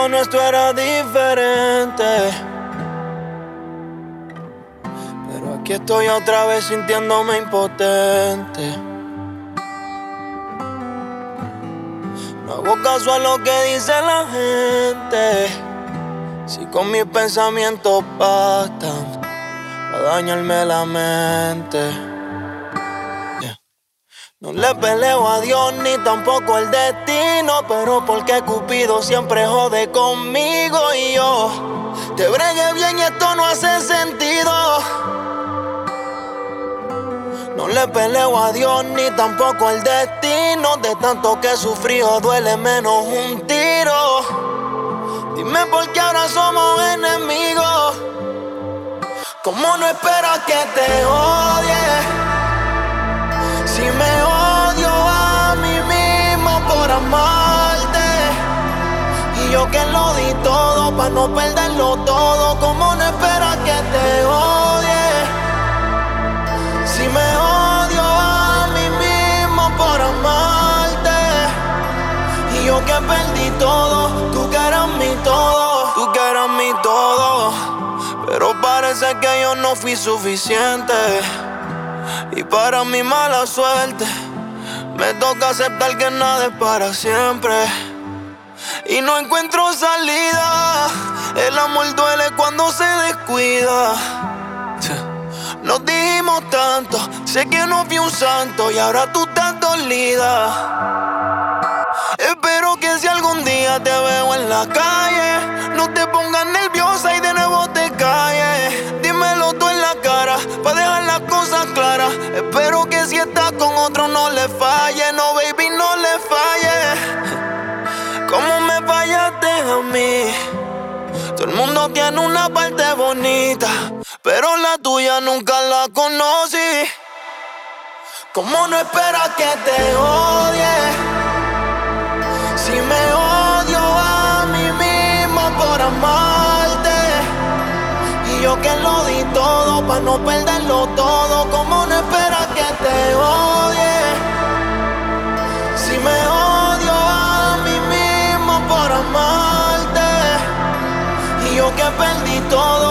lo nuestro era diferente. Pero aquí estoy otra vez sintiéndome impotente. No hago caso a lo que dice la gente. Si con mis pensamientos bastan para dañarme la mente. No le peleo a Dios ni tampoco el destino, pero porque Cupido siempre jode conmigo y yo te bregué bien y esto no hace sentido. No le peleo a Dios ni tampoco el destino, de tanto que he sufrido duele menos un tiro. Dime por qué ahora somos enemigos. ¿Cómo no esperas que te odie? Si me odio a mí mismo por amarte, y yo que lo di todo para no perderlo todo. ¿Cómo no esperas que te odie? Si me odio a mí mismo por amarte, y yo que perdí todo, tú que eras mi todo, tú que eras mi todo. Pero parece que yo no fui suficiente, y para mi mala suerte me toca aceptar que nada es para siempre. Y no encuentro salida, el amor duele cuando se descuida. Nos dijimos tanto, sé que no fui un santo y ahora tú estás dolida. Espero que si algún día te veo en la calle, no te pongas nerviosa y de nuevo te calles. Dímelo tú en la cara, pa' dejar las cosas claras. Espero que si estás con otro no le falle. No, baby, no le falle. ¿Cómo me fallaste a mí? Todo el mundo tiene una parte bonita, pero la tuya nunca la conocí. ¿Cómo no esperas que te odie? Si me odio a mí mismo por amarte, y yo que lo di todo para no perderlo todo. ¿Cómo no esperas que te odie? Si me odio a mí mismo por amarte, y yo que perdí todo.